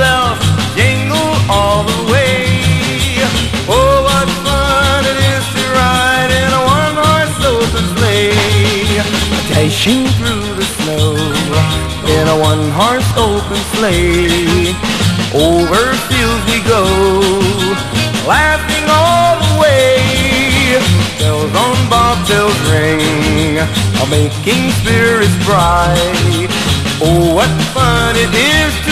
bells jingle all the way. Oh, what fun it is to ride in a one-horse open sleigh, dashing through the snow in a one-horse open sleigh. Over fields we go, laughing all the way. Bells on bobtails ring, making spirits bright. Oh, what fun it is